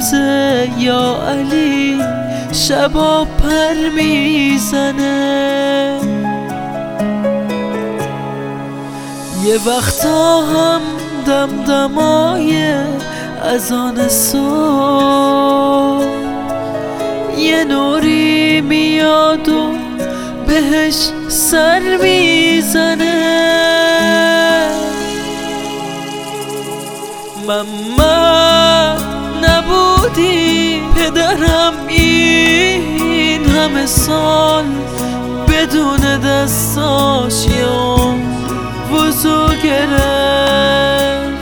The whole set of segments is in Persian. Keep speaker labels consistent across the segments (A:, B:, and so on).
A: روزه یا علی شبا پر میزنه. یه وقتا هم دمدمای اذان صبح یه نوری میاد و بهش سر میزنه. ماما نبودی پدرم این همه سال بدون دستاش یه وضو گرفت.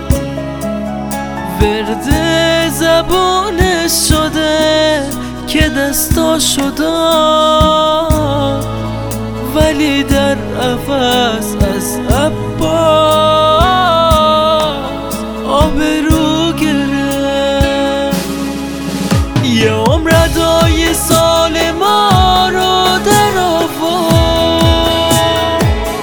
A: ورد زبونش شده که دستاشو داد، ولی در عوض از عباس آبرو گرفت. یه عمر ادای سال ما رو در آورد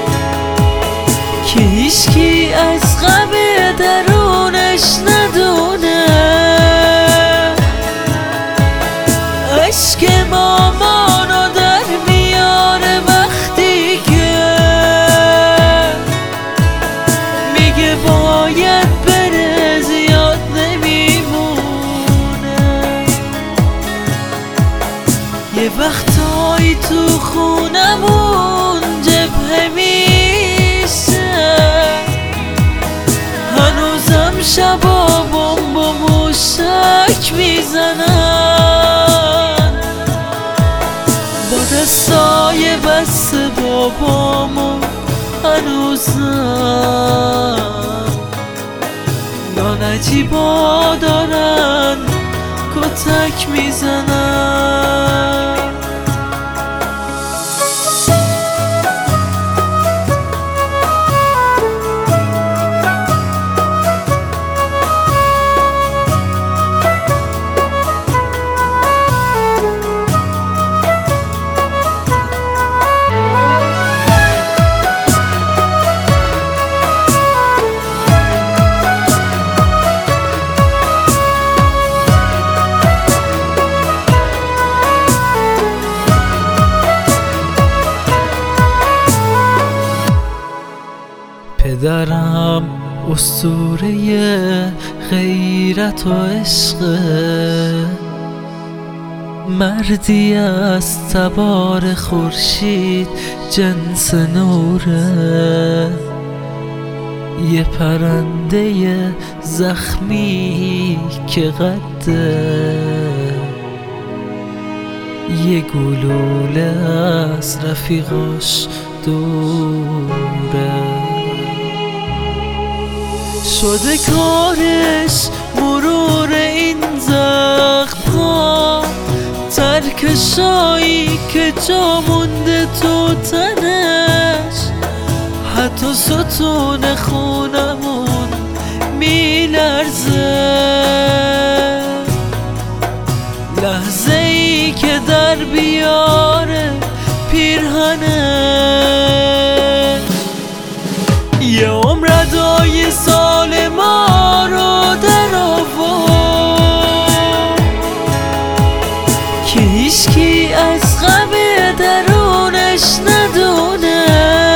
A: که هیچکی از غم درونش ندونه. عشق مامانو در میاره وقتی که میگه باید بره زیاد نمیمونه. یه وقتایی تو خونمون جبهه میشه، هنوزم شبا بمب و موشک میزنن. با دستای بس بابامو هنوزم نانجیبا دارن کتک میزنن. پدرم اسطوره غیرت و عشقه، مردی از تبار خورشید جنس نوره. یه پرنده زخمی که قده، یه گلوله از رفیقاش دوره. شده کارش مرور این زخم‌ها، ترکشایی که جا مونده تو تنش. حتی ستون خونمون میلرزه لحظه ای که در بیاره پیرهنش. یه عمر ادای سال ما رو در آورد که هیچکی از غم درونش ندونه.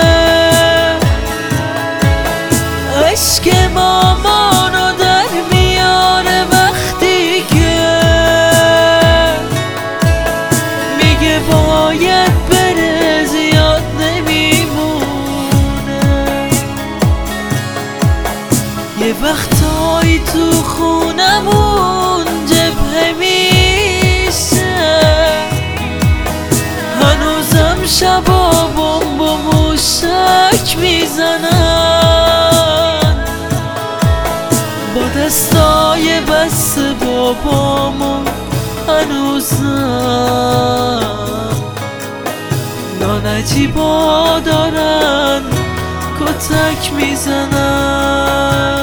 A: عشق مامانو در میاره وقتی که میگه باید بره زیاد نمیمونه. یه وقتایی تو خونمون جبهه میشه، هنوزم شبا بمب و موشک میزنن. با دستای بس بابامو هنوزم نانجیبا دارن کتک میزنن.